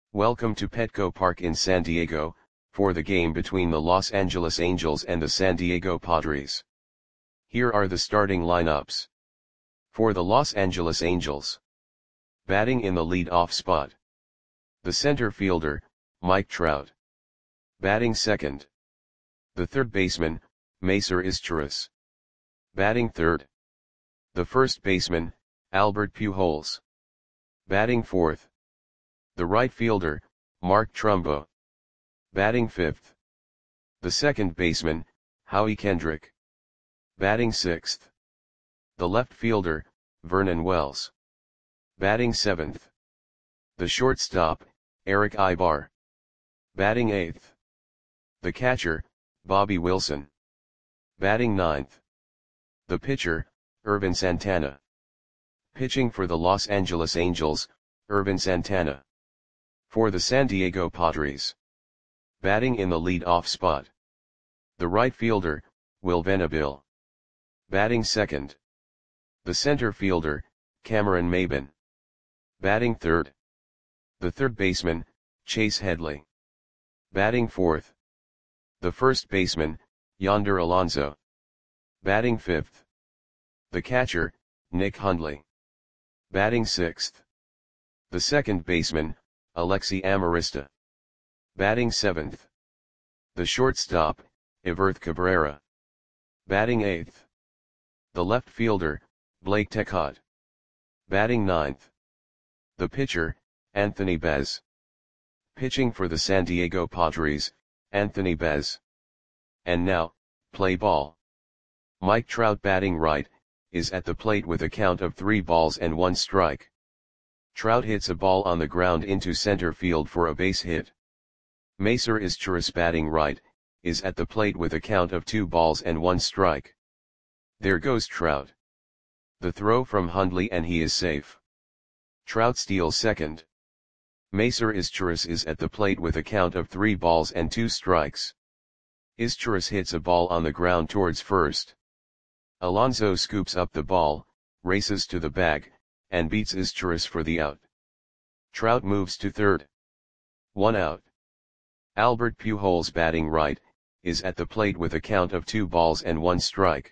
Welcome to Petco Park in San Diego, for the game between the Los Angeles Angels and the San Diego Padres. Here are the starting lineups. For the Los Angeles Angels. Batting in the lead-off spot. The center fielder, Mike Trout. Batting second. The third baseman, Macer Izturis. Batting third. The first baseman, Albert Pujols. Batting fourth. The right fielder, Mark Trumbo. Batting fifth. The second baseman, Howie Kendrick. Batting sixth. The left fielder, Vernon Wells. Batting seventh. The shortstop, Erick Aybar. Batting eighth. The catcher, Bobby Wilson. Batting ninth. The pitcher, Ervin Santana. Pitching for the Los Angeles Angels, Ervin Santana. For the San Diego Padres. Batting in the lead-off spot. The right fielder, Will Venable. Batting second. The center fielder, Cameron Maybin. Batting third. The third baseman, Chase Headley. Batting fourth. The first baseman, Yonder Alonso. Batting fifth. The catcher, Nick Hundley. Batting sixth. The second baseman, Alexi Amarista. Batting seventh. The shortstop, Everth Cabrera. Batting eighth. The left fielder, Blake Tecott. Batting ninth. The pitcher, Anthony Bez. Pitching for the San Diego Padres, Anthony Bez. And now, play ball. Mike Trout batting right, is at the plate with a count of 3 balls and 1 strike. Trout hits a ball on the ground into center field for a base hit. Macer Izturis batting right, is at the plate with a count of 2 balls and 1 strike. There goes Trout. The throw from Hundley and he is safe. Trout steals second. Macer Izturis is at the plate with a count of 3 balls and 2 strikes. Izturis hits a ball on the ground towards first. Alonso scoops up the ball, races to the bag, and beats Izturis for the out. Trout moves to third. 1 out. Albert Pujols batting right, is at the plate with a count of 2 balls and 1 strike.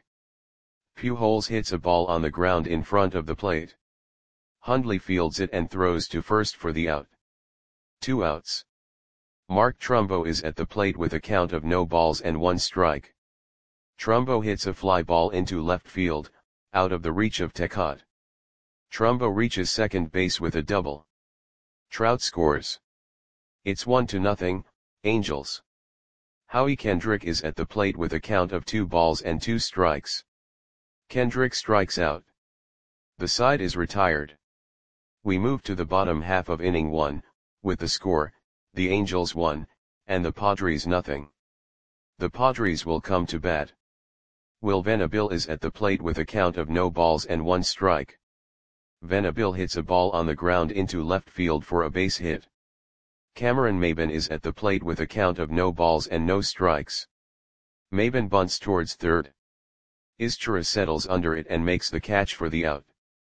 Pujols hits a ball on the ground in front of the plate. Hundley fields it and throws to first for the out. 2 outs. Mark Trumbo is at the plate with a count of no balls and 1 strike. Trumbo hits a fly ball into left field, out of the reach of Tecott. Trumbo reaches second base with a double. Trout scores. It's 1-0, Angels. Howie Kendrick is at the plate with a count of 2 balls and 2 strikes. Kendrick strikes out. The side is retired. We move to the bottom half of inning 1, with the score, the Angels 1, and the Padres 0. The Padres will come to bat. Will Venable is at the plate with a count of no balls and 1 strike. Venable hits a ball on the ground into left field for a base hit. Cameron Maybin is at the plate with a count of no balls and no strikes. Maybin bunts towards third. Izturis settles under it and makes the catch for the out.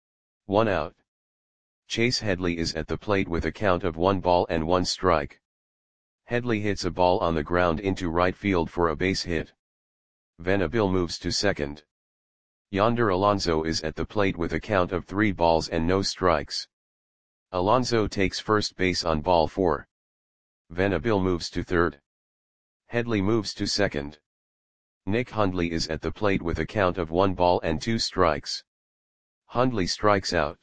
1 out. Chase Headley is at the plate with a count of 1 ball and 1 strike. Headley hits a ball on the ground into right field for a base hit. Venable moves to second. Yonder Alonso is at the plate with a count of 3 balls and no strikes. Alonso takes first base on ball 4. Venable moves to third. Headley moves to second. Nick Hundley is at the plate with a count of 1 ball and 2 strikes. Hundley strikes out.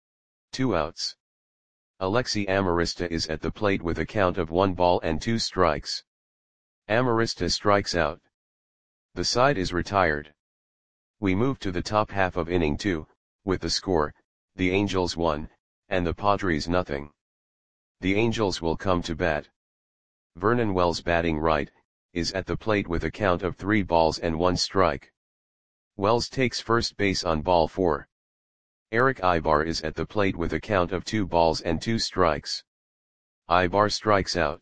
2 outs. Alexi Amarista is at the plate with a count of 1 ball and 2 strikes. Amarista strikes out. The side is retired. We move to the top half of inning 2, with the score, the Angels 1, and the Padres 0. The Angels will come to bat. Vernon Wells batting right, is at the plate with a count of 3 balls and 1 strike. Wells takes first base on ball 4. Erick Aybar is at the plate with a count of 2 balls and 2 strikes. Aybar strikes out.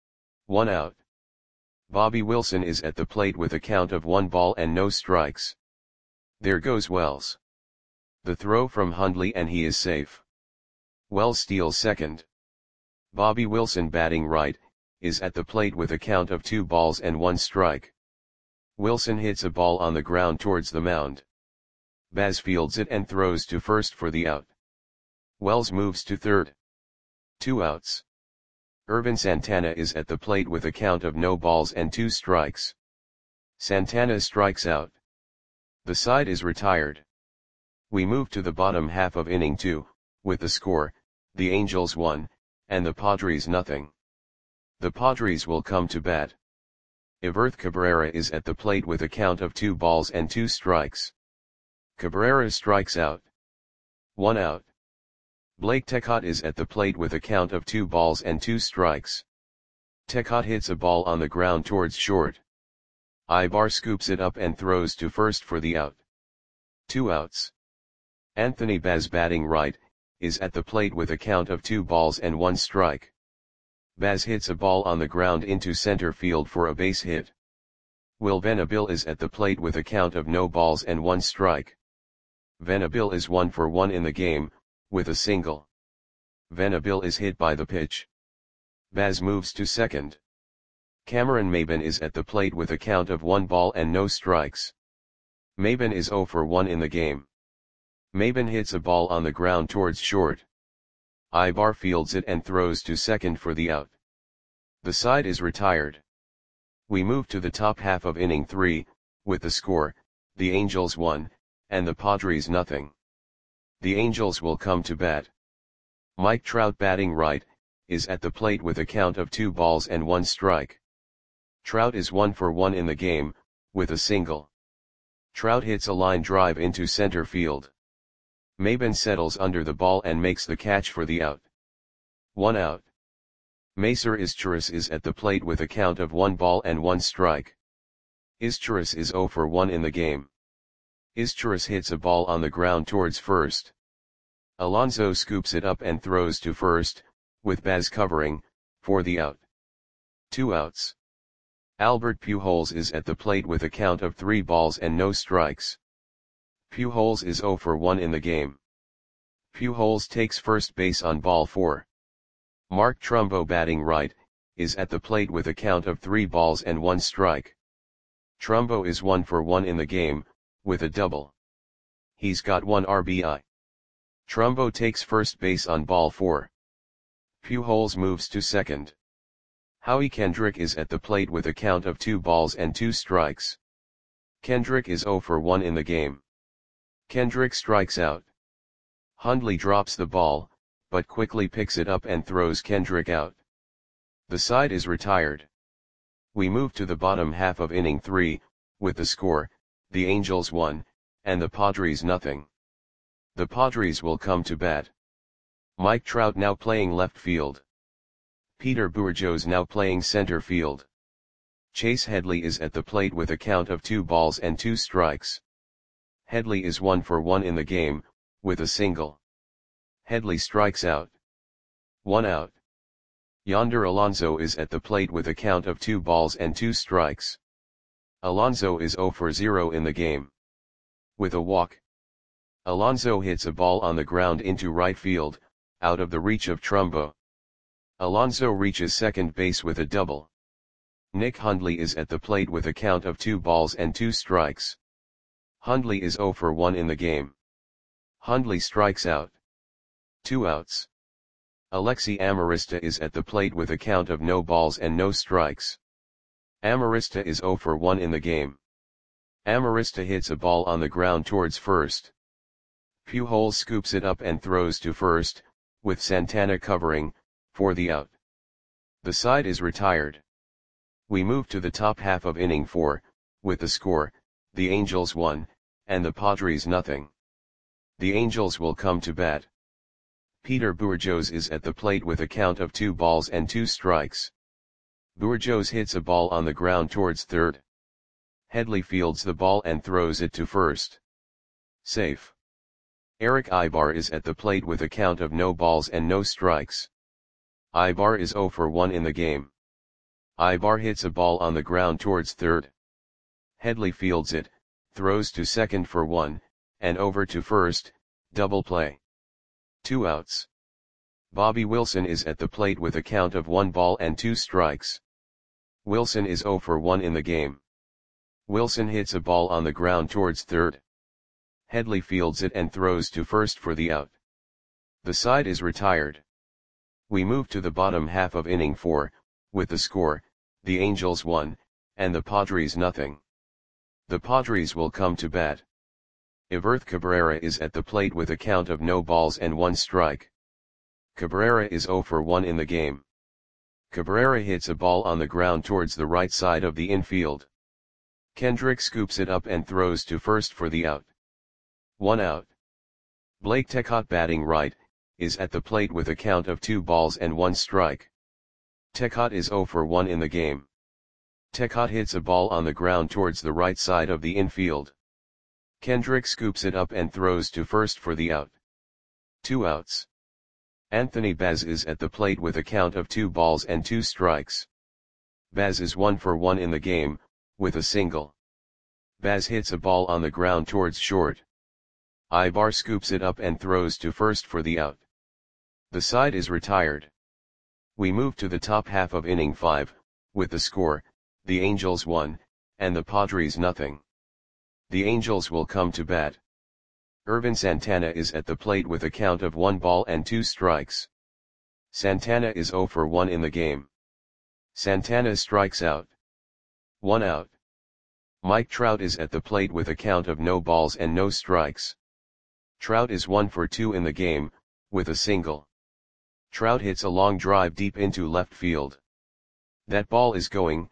1 out. Bobby Wilson is at the plate with a count of 1 ball and no strikes. There goes Wells. The throw from Hundley and he is safe. Wells steals second. Bobby Wilson batting right, is at the plate with a count of 2 balls and 1 strike. Wilson hits a ball on the ground towards the mound. Baz fields it and throws to first for the out. Wells moves to third. 2 outs. Irvin Santana is at the plate with a count of no balls and 2 strikes. Santana strikes out. The side is retired. We move to the bottom half of inning 2, with the score, the Angels 1, and the Padres nothing. The Padres will come to bat. Everth Cabrera is at the plate with a count of 2 balls and 2 strikes. Cabrera strikes out. 1 out. Blake Tecott is at the plate with a count of 2 balls and 2 strikes. Tecott hits a ball on the ground towards short. Ibar scoops it up and throws to first for the out. 2 outs. Anthony Baz batting right, is at the plate with a count of 2 balls and 1 strike. Baz hits a ball on the ground into center field for a base hit. Will Venable is at the plate with a count of no balls and 1 strike. Venable is 1 for 1 in the game, with a single. Venable is hit by the pitch. Baz moves to second. Cameron Maybin is at the plate with a count of 1 ball and no strikes. Maybin is 0 for 1 in the game. Maybin hits a ball on the ground towards short. Ibar fields it and throws to second for the out. The side is retired. We move to the top half of inning 3, with the score, the Angels 1, and the Padres nothing. The Angels will come to bat. Mike Trout batting right, is at the plate with a count of 2 balls and 1 strike. Trout is 1 for 1 in the game, with a single. Trout hits a line drive into center field. Maybin settles under the ball and makes the catch for the out. 1 out. Macer Izturis is at the plate with a count of 1 ball and 1 strike. Izturis is 0 for 1 in the game. Izturis hits a ball on the ground towards first. Alonso scoops it up and throws to first, with Baz covering, for the out. 2 outs. Albert Pujols is at the plate with a count of 3 balls and no strikes. Pujols is 0 for 1 in the game. Pujols takes first base on ball 4. Mark Trumbo batting right, is at the plate with a count of 3 balls and 1 strike. Trumbo is 1 for 1 in the game, with a double. He's got 1 RBI. Trumbo takes first base on ball 4. Pujols moves to second. Howie Kendrick is at the plate with a count of 2 balls and 2 strikes. Kendrick is 0 for 1 in the game. Kendrick strikes out. Hundley drops the ball, but quickly picks it up and throws Kendrick out. The side is retired. We move to the bottom half of inning 3, with the score, the Angels 1, and the Padres nothing. The Padres will come to bat. Mike Trout now playing left field. Peter Bourjos now playing center field. Chase Headley is at the plate with a count of 2 balls and 2 strikes. Headley is 1 for 1 in the game, with a single. Headley strikes out. 1 out. Yonder Alonso is at the plate with a count of 2 balls and 2 strikes. Alonso is 0 for 0 in the game. With a walk. Alonso hits a ball on the ground into right field, out of the reach of Trumbo. Alonso reaches second base with a double. Nick Hundley is at the plate with a count of 2 balls and 2 strikes. Hundley is 0 for 1 in the game. Hundley strikes out. 2 outs. Alexi Amarista is at the plate with a count of no balls and no strikes. Amarista is 0 for 1 in the game. Amarista hits a ball on the ground towards first. Pujols scoops it up and throws to first, with Santana covering, for the out. The side is retired. We move to the top half of inning 4, with the score, the Angels 1, and the Padres nothing. The Angels will come to bat. Peter Bourjos is at the plate with a count of 2 balls and 2 strikes. Bourjos hits a ball on the ground towards third. Headley fields the ball and throws it to first. Safe. Eric Ibar is at the plate with a count of no balls and no strikes. Ibar is 0 for 1 in the game. Ibar hits a ball on the ground towards third. Headley fields it, throws to second for 1, and over to first, double play. 2 outs. Bobby Wilson is at the plate with a count of 1 ball and 2 strikes. Wilson is 0 for 1 in the game. Wilson hits a ball on the ground towards third. Headley fields it and throws to first for the out. The side is retired. We move to the bottom half of inning 4, with the score, the Angels 1, and the Padres nothing. The Padres will come to bat. Everth Cabrera is at the plate with a count of no balls and 1 strike. Cabrera is 0 for 1 in the game. Cabrera hits a ball on the ground towards the right side of the infield. Kendrick scoops it up and throws to first for the out. 1 out. Blake Tecott, batting right, is at the plate with a count of 2 balls and 1 strike. Tecott is 0 for 1 in the game. Tecott hits a ball on the ground towards the right side of the infield. Kendrick scoops it up and throws to first for the out. 2 outs. Anthony Baz is at the plate with a count of 2 balls and 2 strikes. Baz is 1 for 1 in the game, with a single. Baz hits a ball on the ground towards short. Ibar scoops it up and throws to first for the out. The side is retired. We move to the top half of inning 5, with the score, the Angels 1, and the Padres nothing. The Angels will come to bat. Ervin Santana is at the plate with a count of 1 ball and 2 strikes. Santana is 0 for 1 in the game. Santana strikes out. 1 out. Mike Trout is at the plate with a count of no balls and no strikes. Trout is 1 for 2 in the game, with a single. Trout hits a long drive deep into left field. That ball is gone.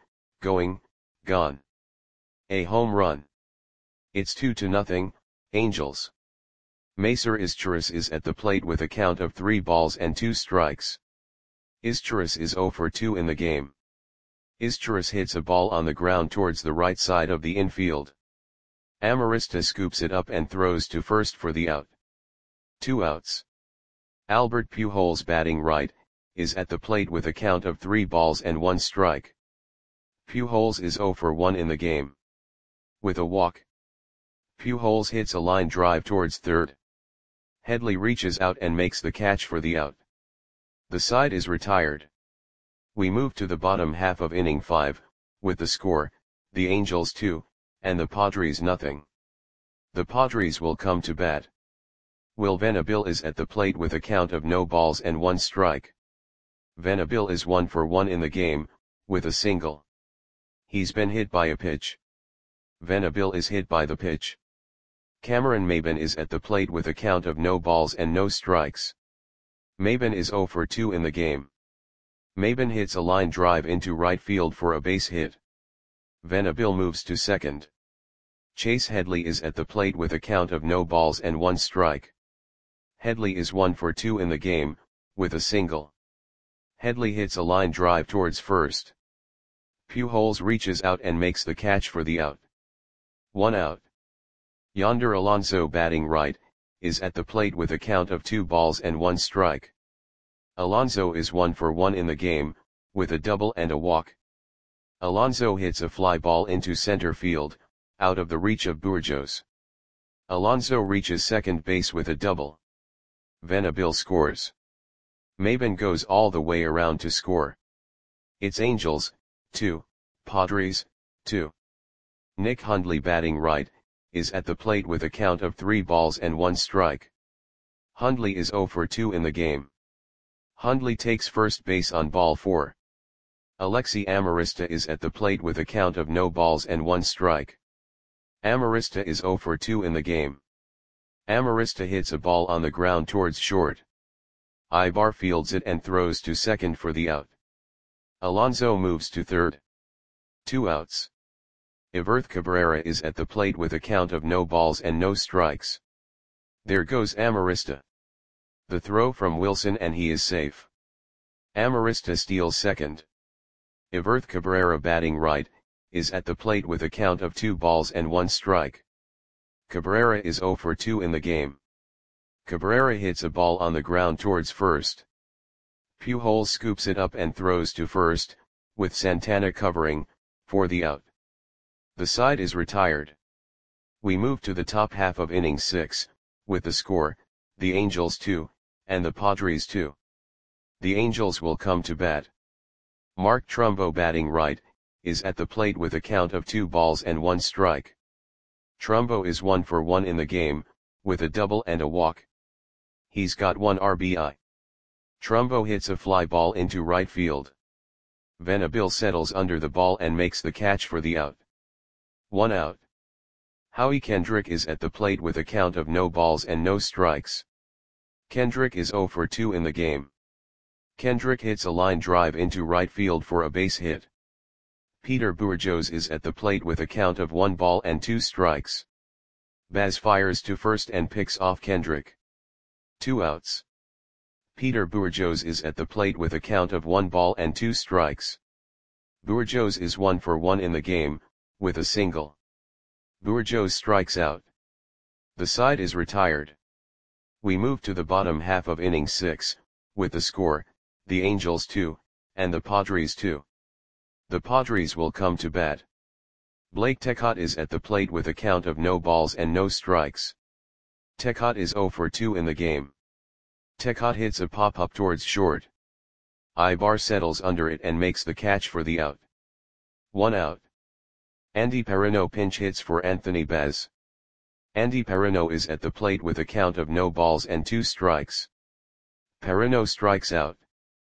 A home run. It's 2-0, Angels. Macer Izturis is at the plate with a count of 3 balls and 2 strikes. Izturis is 0 for 2 in the game. Izturis hits a ball on the ground towards the right side of the infield. Amarista scoops it up and throws to first for the out. 2 outs. Albert Pujols, batting right, is at the plate with a count of 3 balls and 1 strike. Pujols is 0 for 1 in the game. With a walk. Pujols hits a line drive towards third. Headley reaches out and makes the catch for the out. The side is retired. We move to the bottom half of inning 5, with the score, the Angels 2, and the Padres nothing. The Padres will come to bat. Will Venable is at the plate with a count of no balls and 1 strike. Venable is 1 for 1 in the game, with a single. He's been hit by a pitch. Venable is hit by the pitch. Cameron Maybin is at the plate with a count of no balls and no strikes. Maybin is 0 for 2 in the game. Maybin hits a line drive into right field for a base hit. Venable moves to second. Chase Headley is at the plate with a count of no balls and 1 strike. Headley is 1 for 2 in the game, with a single. Headley hits a line drive towards first. Pujols reaches out and makes the catch for the out. 1 out. Yonder Alonso, batting right, is at the plate with a count of 2 balls and 1 strike. Alonso is 1 for 1 in the game, with a double and a walk. Alonso hits a fly ball into center field, out of the reach of Burgos. Alonso reaches second base with a double. Venable scores. Maybin goes all the way around to score. It's Angels, 2, Padres, 2. Nick Hundley, batting right, is at the plate with a count of 3 balls and 1 strike. Hundley is 0 for 2 in the game. Hundley takes first base on ball 4. Alexi Amarista is at the plate with a count of no balls and 1 strike. Amarista is 0 for 2 in the game. Amarista hits a ball on the ground towards short. Ibar fields it and throws to second for the out. Alonso moves to third. 2 outs. Everth Cabrera is at the plate with a count of no balls and no strikes. There goes Amarista. The throw from Wilson and he is safe. Amarista steals second. Everth Cabrera, batting right, is at the plate with a count of 2 balls and 1 strike. Cabrera is 0 for 2 in the game. Cabrera hits a ball on the ground towards first. Pujols scoops it up and throws to first, with Santana covering, for the out. The side is retired. We move to the top half of inning 6, with the score, the Angels 2, and the Padres 2. The Angels will come to bat. Mark Trumbo batting right, is at the plate with a count of 2 balls and 1 strike. Trumbo is 1 for 1 in the game, with a double and a walk. He's got 1 RBI. Trumbo hits a fly ball into right field. Venable settles under the ball and makes the catch for the out. 1 out. Howie Kendrick is at the plate with a count of no balls and no strikes. Kendrick is 0 for 2 in the game. Kendrick hits a line drive into right field for a base hit. Peter Bourjos is at the plate with a count of 1 ball and 2 strikes. Baz fires to first and picks off Kendrick. 2 outs. Peter Bourjos is at the plate with a count of 1 ball and 2 strikes. Bourjos is 1 for 1 in the game, with a single. Bourjos strikes out. The side is retired. We move to the bottom half of inning 6, with the score, the Angels 2, and the Padres 2. The Padres will come to bat. Blake Tecott is at the plate with a count of no balls and no strikes. Tecott is 0 for 2 in the game. Tecott hits a pop-up towards short. Ibar settles under it and makes the catch for the out. 1 out. Andy Perino pinch hits for Anthony Baz. Andy Perino is at the plate with a count of no balls and 2 strikes. Perino strikes out.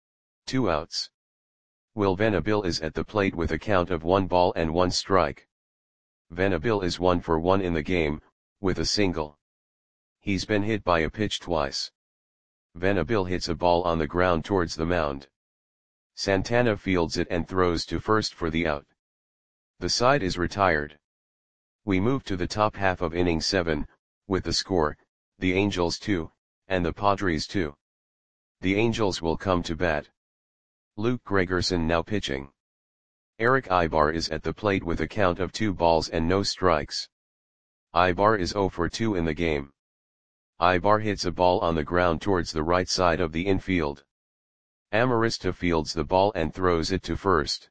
2 outs. Will Venable is at the plate with a count of 1 ball and 1 strike. Venable is 1 for 1 in the game, with a single. He's been hit by a pitch twice. Venable hits a ball on the ground towards the mound. Santana fields it and throws to first for the out. The side is retired. We move to the top half of inning 7, with the score, the Angels 2, and the Padres 2. The Angels will come to bat. Luke Gregerson now pitching. Eric Ibar is at the plate with a count of 2 balls and no strikes. Ibar is 0 for 2 in the game. Ibar hits a ball on the ground towards the right side of the infield. Amarista fields the ball and throws it to first.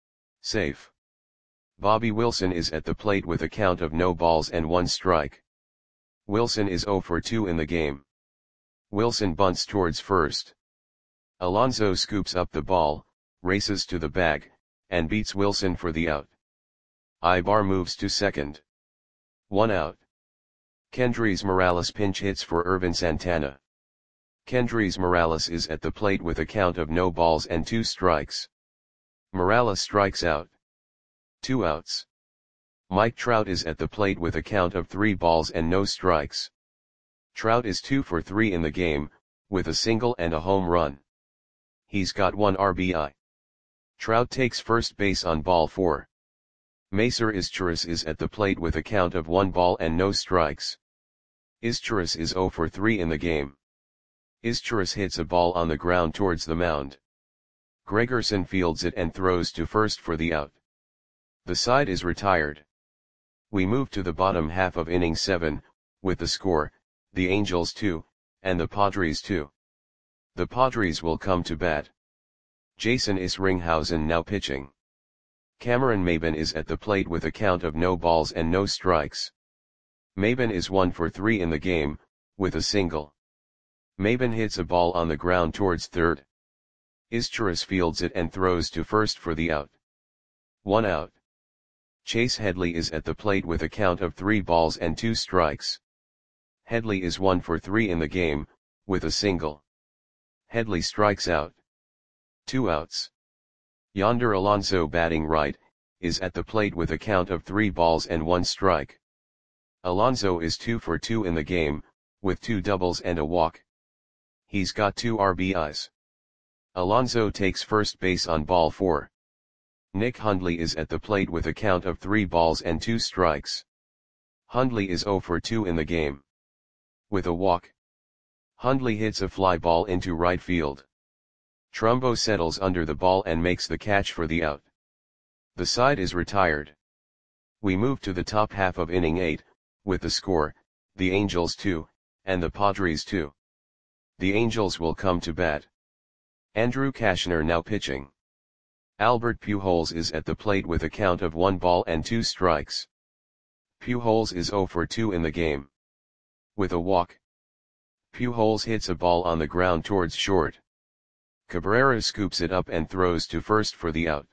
Safe. Bobby Wilson is at the plate with a count of no balls and 1 strike. Wilson is 0 for 2 in the game. Wilson bunts towards first. Alonso scoops up the ball, races to the bag, and beats Wilson for the out. Ibar moves to second. 1 out. Kendrys Morales pinch hits for Irvin Santana. Kendrys Morales is at the plate with a count of no balls and 2 strikes. Morales strikes out. 2 outs. Mike Trout is at the plate with a count of 3 balls and no strikes. Trout is 2 for 3 in the game, with a single and a home run. He's got 1 RBI. Trout takes first base on ball 4. Macer Izturis is at the plate with a count of 1 ball and no strikes. Izturis is 0 for 3 in the game. Izturis hits a ball on the ground towards the mound. Gregerson fields it and throws to first for the out. The side is retired. We move to the bottom half of inning 7, with the score, the Angels 2, and the Padres 2. The Padres will come to bat. Jason Isringhausen now pitching. Cameron Maybin is at the plate with a count of no balls and no strikes. Maybin is 1 for 3 in the game, with a single. Maybin hits a ball on the ground towards third. Izturis fields it and throws to first for the out. 1 out. Chase Headley is at the plate with a count of 3 balls and 2 strikes. Headley is 1 for 3 in the game, with a single. Headley strikes out. 2 outs. Yonder Alonso batting right, is at the plate with a count of 3 balls and 1 strike. Alonso is 2 for 2 in the game, with 2 doubles and a walk. He's got 2 RBIs. Alonso takes first base on ball 4. Nick Hundley is at the plate with a count of 3 balls and 2 strikes. Hundley is 0 for 2 in the game. With a walk. Hundley hits a fly ball into right field. Trumbo settles under the ball and makes the catch for the out. The side is retired. We move to the top half of inning 8, with the score, the Angels 2, and the Padres 2. The Angels will come to bat. Andrew Cashner now pitching. Albert Pujols is at the plate with a count of 1 ball and 2 strikes. Pujols is 0 for 2 in the game. With a walk. Pujols hits a ball on the ground towards short. Cabrera scoops it up and throws to first for the out.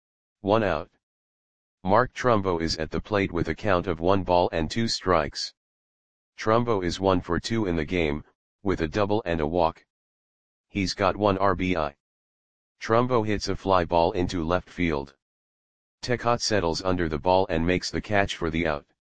1 out. Mark Trumbo is at the plate with a count of 1 ball and 2 strikes. Trumbo is 1 for 2 in the game, with a double and a walk. He's got 1 RBI. Trumbo hits a fly ball into left field. Tecot settles under the ball and makes the catch for the out.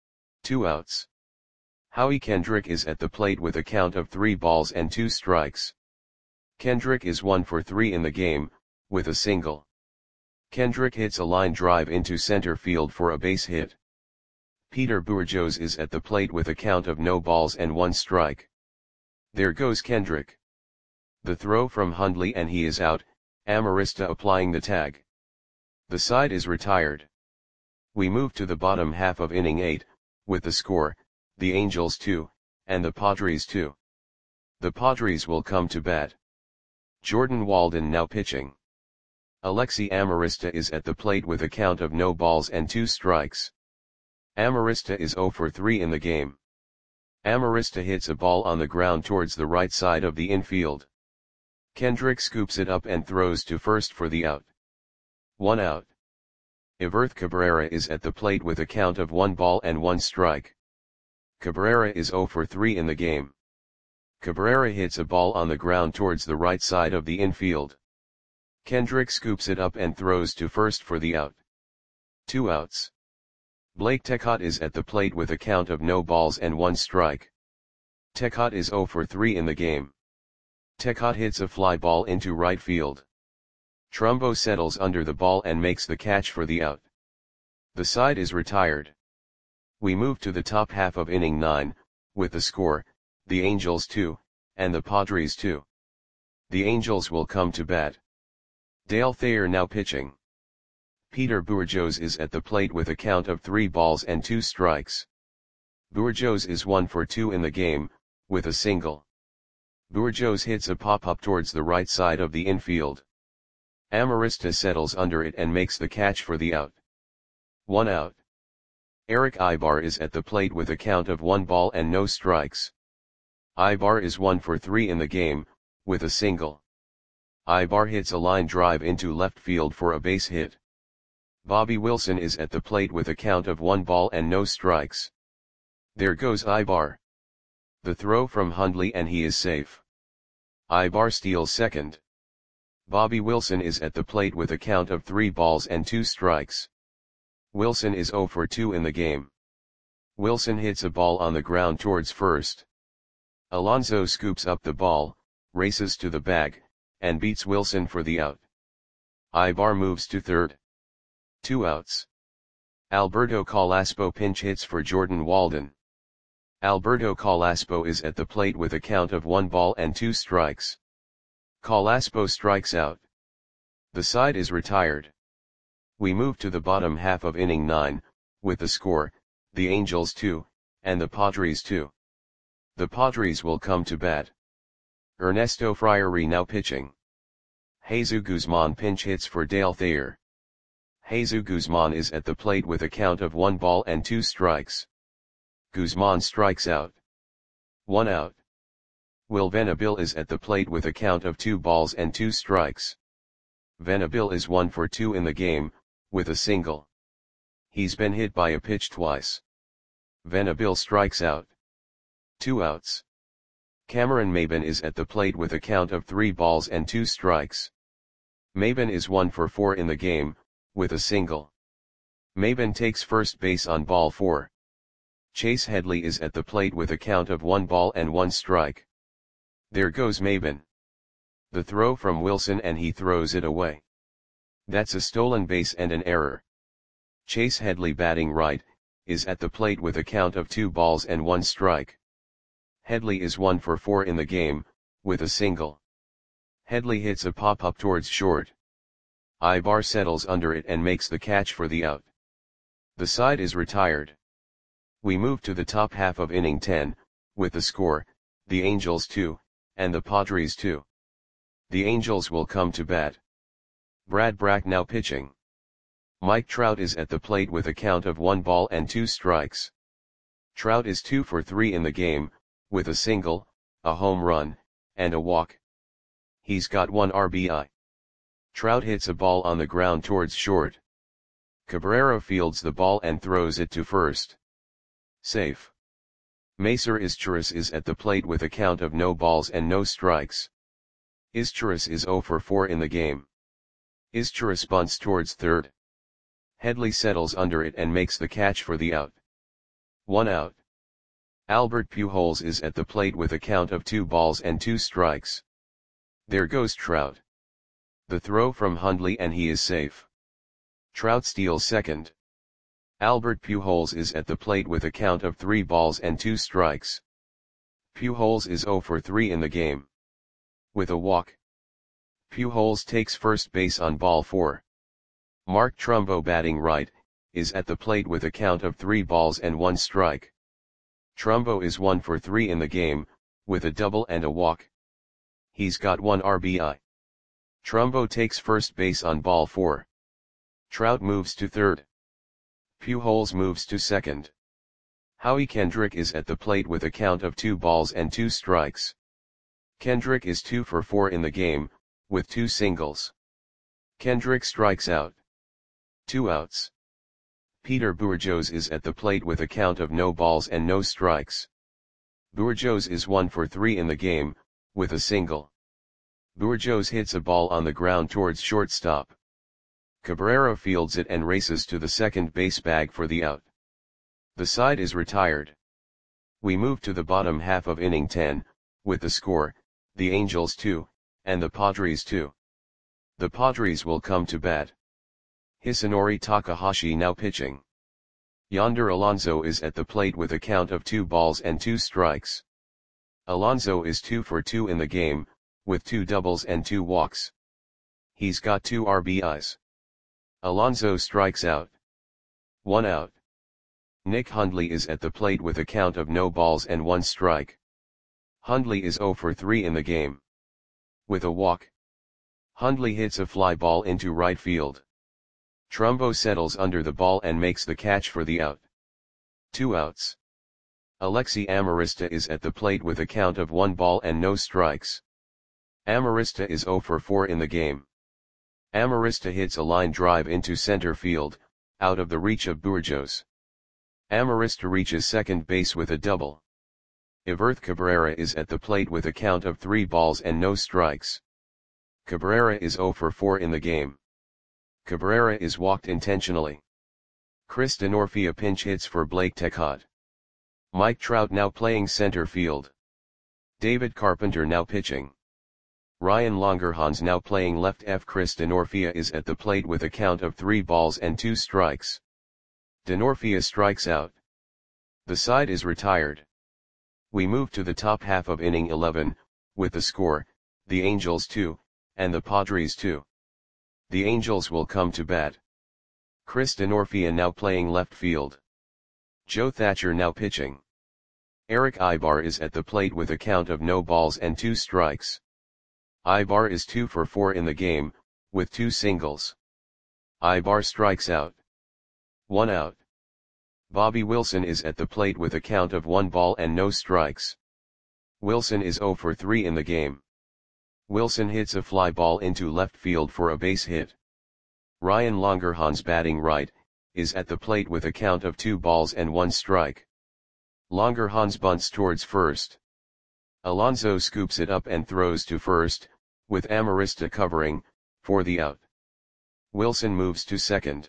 2 outs. Howie Kendrick is at the plate with a count of 3 balls and 2 strikes. Kendrick is 1 for 3 in the game, with a single. Kendrick hits a line drive into center field for a base hit. Peter Bourjos is at the plate with a count of no balls and 1 strike. There goes Kendrick. The throw from Hundley and he is out, Amarista applying the tag. The side is retired. We move to the bottom half of inning 8, with the score, the Angels 2, and the Padres 2. The Padres will come to bat. Jordan Walden now pitching. Alexi Amarista is at the plate with a count of no balls and 2 strikes. Amarista is 0 for 3 in the game. Amarista hits a ball on the ground towards the right side of the infield. Kendrick scoops it up and throws to first for the out. 1 out. Everth Cabrera is at the plate with a count of 1 ball and 1 strike. Cabrera is 0 for 3 in the game. Cabrera hits a ball on the ground towards the right side of the infield. Kendrick scoops it up and throws to first for the out. 2 outs. Blake Tecot is at the plate with a count of no balls and 1 strike. Tecot is 0 for 3 in the game. Tecot hits a fly ball into right field. Trumbo settles under the ball and makes the catch for the out. The side is retired. We move to the top half of inning 9, with the score, the Angels 2, and the Padres 2. The Angels will come to bat. Dale Thayer now pitching. Peter Bourjos is at the plate with a count of 3 balls and 2 strikes. Bourjos is 1 for 2 in the game, with a single. Bourjos hits a pop-up towards the right side of the infield. Amarista settles under it and makes the catch for the out. 1 out. Eric Ibar is at the plate with a count of 1 ball and no strikes. Ibar is 1 for 3 in the game, with a single. Ibar hits a line drive into left field for a base hit. Bobby Wilson is at the plate with a count of 1 ball and no strikes. There goes Ibar. The throw from Hundley and he is safe. Ibar steals second. Bobby Wilson is at the plate with a count of 3 balls and 2 strikes. Wilson is 0 for 2 in the game. Wilson hits a ball on the ground towards first. Alonso scoops up the ball, races to the bag, and beats Wilson for the out. Ibar moves to third. 2 outs. Alberto Calaspo pinch hits for Jordan Walden. Alberto Calaspo is at the plate with a count of 1 ball and 2 strikes. Calaspo strikes out. The side is retired. We move to the bottom half of inning 9, with the score, the Angels 2, and the Padres 2. The Padres will come to bat. Ernesto Friary now pitching. Jesus Guzman pinch hits for Dale Thayer. Jesus Guzman is at the plate with a count of 1 ball and 2 strikes. Guzman strikes out. 1 out. Will Venabil is at the plate with a count of 2 balls and 2 strikes. Venabil is 1 for 2 in the game, with a single. He's been hit by a pitch twice. Venabil strikes out. 2 outs. Cameron Maybin is at the plate with a count of 3 balls and 2 strikes. Maybin is 1 for 4 in the game, with a single. Maybin takes first base on ball 4. Chase Headley is at the plate with a count of 1 ball and 1 strike. There goes Maybin. The throw from Wilson and he throws it away. That's a stolen base and an error. Chase Headley batting right, is at the plate with a count of 2 balls and 1 strike. Headley is 1 for 4 in the game, with a single. Headley hits a pop-up towards short. Ibar settles under it and makes the catch for the out. The side is retired. We move to the top half of inning 10, with the score, the Angels 2, and the Padres 2. The Angels will come to bat. Brad Brach now pitching. Mike Trout is at the plate with a count of 1 ball and 2 strikes. Trout is 2 for 3 in the game, with a single, a home run, and a walk. He's got 1 RBI. Trout hits a ball on the ground towards short. Cabrera fields the ball and throws it to first. Safe. Macer Izturis is at the plate with a count of no balls and no strikes. Izturis is 0 for 4 in the game. Izturis bunts towards third. Headley settles under it and makes the catch for the out. 1 out. Albert Pujols is at the plate with a count of 2 balls and 2 strikes. There goes Trout. The throw from Hundley and he is safe. Trout steals second. Albert Pujols is at the plate with a count of 3 balls and 2 strikes. Pujols is 0 for 3 in the game. With a walk. Pujols takes first base on ball 4. Mark Trumbo, batting right, is at the plate with a count of 3 balls and 1 strike. Trumbo is 1 for 3 in the game, with a double and a walk. He's got 1 RBI. Trumbo takes first base on ball 4. Trout moves to third. Pujols moves to second. Howie Kendrick is at the plate with a count of 2 balls and 2 strikes. Kendrick is 2 for 4 in the game, with 2 singles. Kendrick strikes out. 2 outs. Peter Bourjos is at the plate with a count of no balls and no strikes. Bourjos is 1 for 3 in the game, with a single. Bourjos hits a ball on the ground towards shortstop. Cabrera fields it and races to the second base bag for the out. The side is retired. We move to the bottom half of inning 10, with the score, the Angels 2, and the Padres 2. The Padres will come to bat. Hisanori Takahashi now pitching. Yonder Alonso is at the plate with a count of 2 balls and 2 strikes. Alonso is 2 for 2 in the game, with 2 doubles and 2 walks. He's got 2 RBIs. Alonso strikes out. 1 out. Nick Hundley is at the plate with a count of no balls and 1 strike. Hundley is 0 for 3 in the game. With a walk. Hundley hits a fly ball into right field. Trumbo settles under the ball and makes the catch for the out. 2 outs. Alexi Amarista is at the plate with a count of 1 ball and no strikes. Amarista is 0 for 4 in the game. Amarista hits a line drive into center field, out of the reach of Bourjos. Amarista reaches second base with a double. Everth Cabrera is at the plate with a count of 3 balls and no strikes. Cabrera is 0 for 4 in the game. Cabrera is walked intentionally. Chris Denorfia pinch hits for Blake Tecott. Mike Trout now playing center field. David Carpenter now pitching. Ryan Longerhans now playing left. Chris Denorfia is at the plate with a count of 3 balls and 2 strikes. Denorfia strikes out. The side is retired. We move to the top half of inning 11, with the score, the Angels 2, and the Padres 2. The Angels will come to bat. Chris Denorfia now playing left field. Joe Thatcher now pitching. Eric Ibar is at the plate with a count of no balls and 2 strikes. Ibar is 2 for 4 in the game, with 2 singles. Ibar strikes out. 1 out. Bobby Wilson is at the plate with a count of 1 ball and no strikes. Wilson is 0 for 3 in the game. Wilson hits a fly ball into left field for a base hit. Ryan Longerhans, batting right, is at the plate with a count of 2 balls and 1 strike. Longerhans bunts towards first. Alonso scoops it up and throws to first, with Amarista covering, for the out. Wilson moves to second.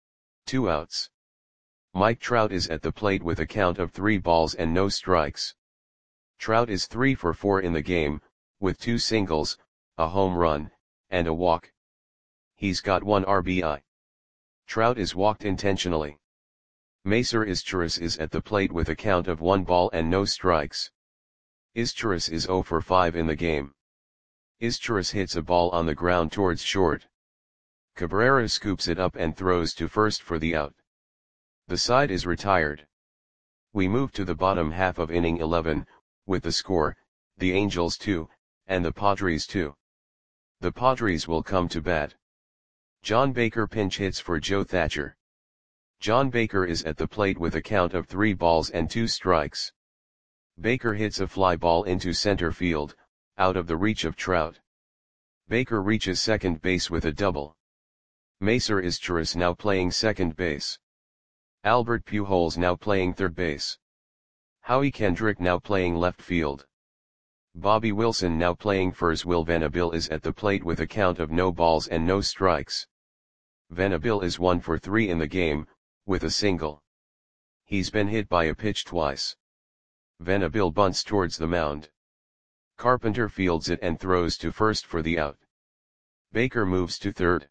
2 outs. Mike Trout is at the plate with a count of 3 balls and no strikes. Trout is 3 for 4 in the game, with 2 singles, a home run, and a walk. He's got 1 RBI. Trout is walked intentionally. Macer Izturis is at the plate with a count of 1 ball and no strikes. Izturis is 0 for 5 in the game. Izturis hits a ball on the ground towards short. Cabrera scoops it up and throws to first for the out. The side is retired. We move to the bottom half of inning 11, with the score, the Angels 2, and the Padres 2. The Padres will come to bat. John Baker pinch hits for Joe Thatcher. John Baker is at the plate with a count of 3 balls and 2 strikes. Baker hits a fly ball into center field, out of the reach of Trout. Baker reaches second base with a double. Macer Izturis now playing second base. Albert Pujols now playing third base. Howie Kendrick now playing left field. Bobby Wilson now playing first. Will Venable is at the plate with a count of no balls and no strikes. Venable is 1 for 3 in the game, with a single. He's been hit by a pitch twice. Venable bunts towards the mound. Carpenter fields it and throws to first for the out. Baker moves to third.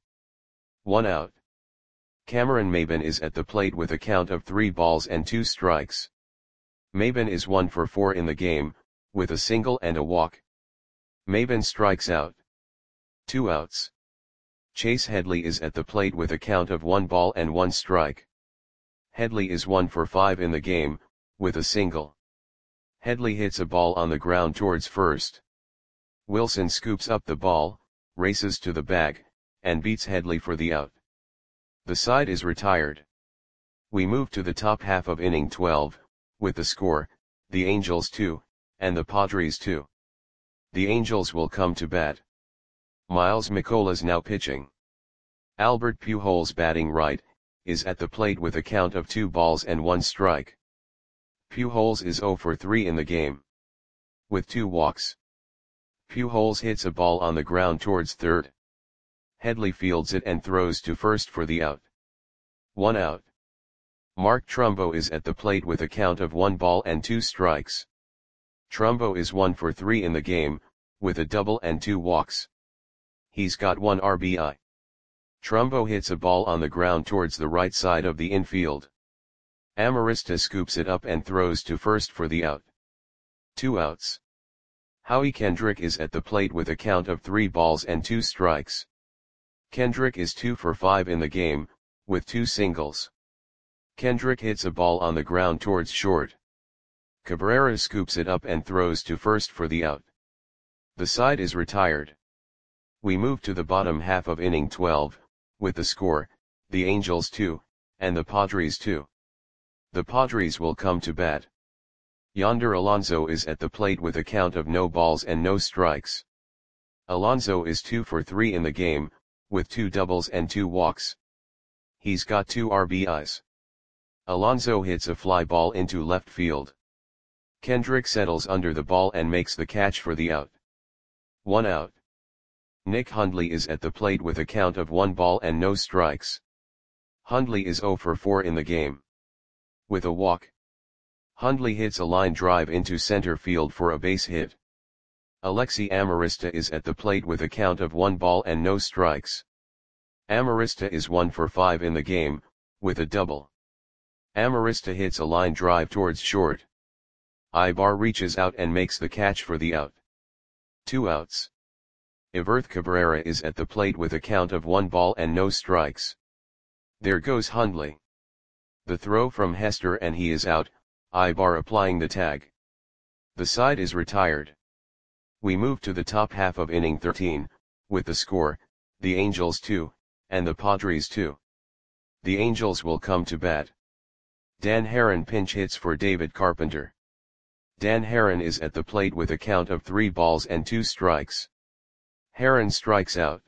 1 out. Cameron Maybin is at the plate with a count of 3 balls and 2 strikes. Maybin is 1 for 4 in the game, with a single and a walk. Maybin strikes out. 2 outs. Chase Headley is at the plate with a count of 1 ball and 1 strike. Headley is 1 for 5 in the game, with a single. Headley hits a ball on the ground towards first. Wilson scoops up the ball, races to the bag, and beats Headley for the out. The side is retired. We move to the top half of inning 12, with the score, the Angels 2, and the Padres 2. The Angels will come to bat. Miles Mikolas now pitching. Albert Pujols batting right, is at the plate with a count of 2 balls and 1 strike. Pujols is 0 for 3 in the game, with 2 walks. Pujols hits a ball on the ground towards third. Headley fields it and throws to first for the out. 1 out. Mark Trumbo is at the plate with a count of 1 ball and 2 strikes. Trumbo is 1 for 3 in the game, with a double and 2 walks. He's got 1 RBI. Trumbo hits a ball on the ground towards the right side of the infield. Amarista scoops it up and throws to first for the out. 2 outs. Howie Kendrick is at the plate with a count of 3 balls and 2 strikes. Kendrick is 2 for 5 in the game, with 2 singles. Kendrick hits a ball on the ground towards short. Cabrera scoops it up and throws to first for the out. The side is retired. We move to the bottom half of inning 12, with the score, the Angels 2, and the Padres 2. The Padres will come to bat. Yonder Alonso is at the plate with a count of no balls and no strikes. Alonso is 2 for 3 in the game, with 2 doubles and 2 walks. He's got 2 RBIs. Alonso hits a fly ball into left field. Kendrick settles under the ball and makes the catch for the out. 1 out. Nick Hundley is at the plate with a count of 1 ball and no strikes. Hundley is 0 for 4 in the game, with a walk. Hundley hits a line drive into center field for a base hit. Alexi Amarista is at the plate with a count of 1 ball and no strikes. Amarista is 1 for 5 in the game, with a double. Amarista hits a line drive towards short. Ibar reaches out and makes the catch for the out. 2 outs. Everth Cabrera is at the plate with a count of 1 ball and no strikes. There goes Hundley. The throw from Hester and he is out, Ibar applying the tag. The side is retired. We move to the top half of inning 13, with the score, the Angels 2, and the Padres 2. The Angels will come to bat. Dan Herron pinch hits for David Carpenter. Dan Herron is at the plate with a count of 3 balls and 2 strikes. Herron strikes out.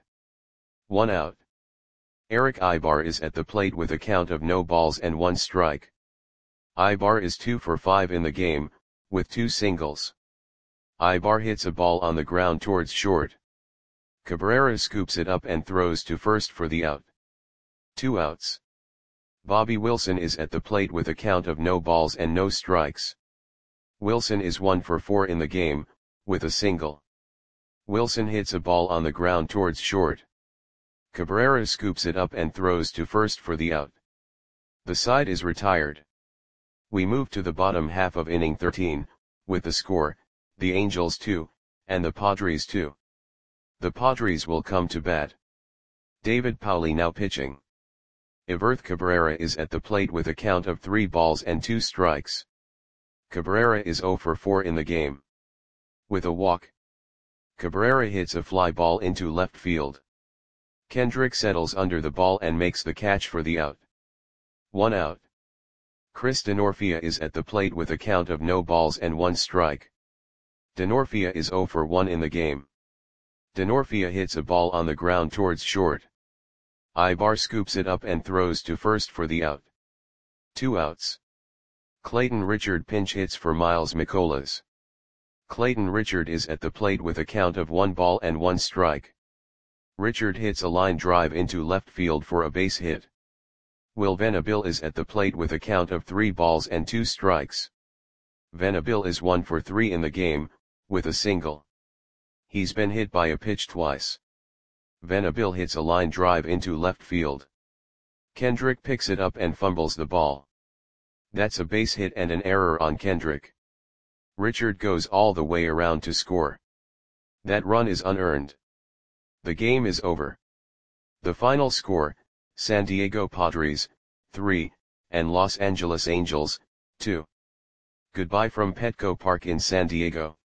1 out. Eric Ibar is at the plate with a count of no balls and 1 strike. Ibar is 2 for 5 in the game, with 2 singles. Ibar hits a ball on the ground towards short. Cabrera scoops it up and throws to first for the out. 2 outs. Bobby Wilson is at the plate with a count of no balls and no strikes. Wilson is 1 for 4 in the game, with a single. Wilson hits a ball on the ground towards short. Cabrera scoops it up and throws to first for the out. The side is retired. We move to the bottom half of inning 13, with the score, the Angels 2, and the Padres 2. The Padres will come to bat. David Pauley now pitching. Everth Cabrera is at the plate with a count of 3 balls and 2 strikes. Cabrera is 0 for 4 in the game, with a walk. Cabrera hits a fly ball into left field. Kendrick settles under the ball and makes the catch for the out. 1 out. Chris Denorfia is at the plate with a count of no balls and 1 strike. Denorfia is 0 for 1 in the game. Denorfia hits a ball on the ground towards short. Ibar scoops it up and throws to first for the out. 2 outs. Clayton Richard pinch hits for Miles Mikolas. Clayton Richard is at the plate with a count of 1 ball and 1 strike. Richard hits a line drive into left field for a base hit. Will Venabil is at the plate with a count of 3 balls and 2 strikes. Venabil is 1 for 3 in the game, with a single. He's been hit by a pitch twice. Venabil hits a line drive into left field. Kendrick picks it up and fumbles the ball. That's a base hit and an error on Kendrick. Richard goes all the way around to score. That run is unearned. The game is over. The final score, San Diego Padres, 3, and Los Angeles Angels, 2. Goodbye from Petco Park in San Diego.